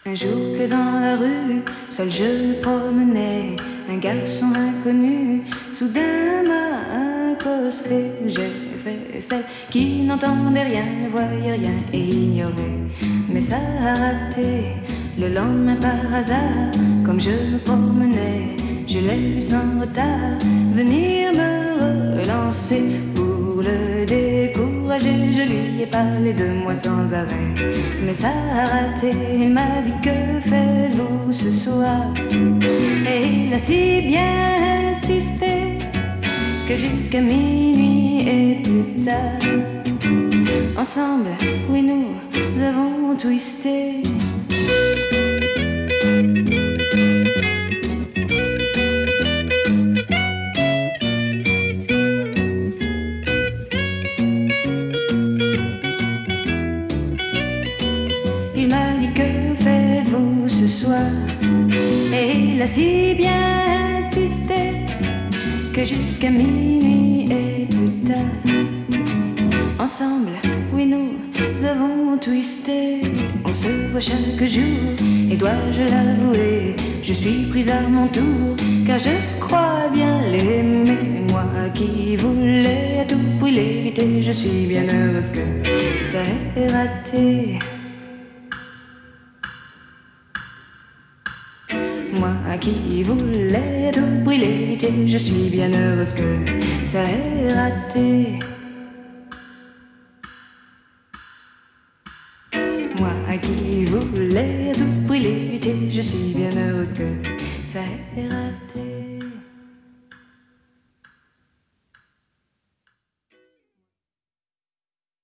Un jour que dans la rue, seul je me promenais, un garçon inconnu soudain m'a accosté. J'ai fait celle qui n'entendait rien, ne voyait rien et l'ignorait. Mais ça a raté. Le lendemain par hasard, comme je me promenais, je l'ai vu sans retard venir me relancer. Pour le décourager, je lui ai parlé de moi sans arrêt. Mais ça a raté, il m'a dit que faites-vous ce soir. Et il a si bien insisté que jusqu'à minuit et plus tard, ensemble, oui nous avons twisté. Il m'a dit que faites-vous ce soir. Et il a si bien insisté que jusqu'à minuit et plus tard, ensemble, oui nous avons twisté. On se voit chaque jour et dois-je l'avouer, je suis prise à mon tour car je crois bien l'aimer. Moi qui voulais à tout prix l'éviter, je suis bien heureuse que ça ait raté. Moi qui voulais à tout prix l'éviter, je suis bien heureuse que ça ait raté. Moi qui voulais à tout prix l'éviter, je suis bien heureuse que ça ait raté.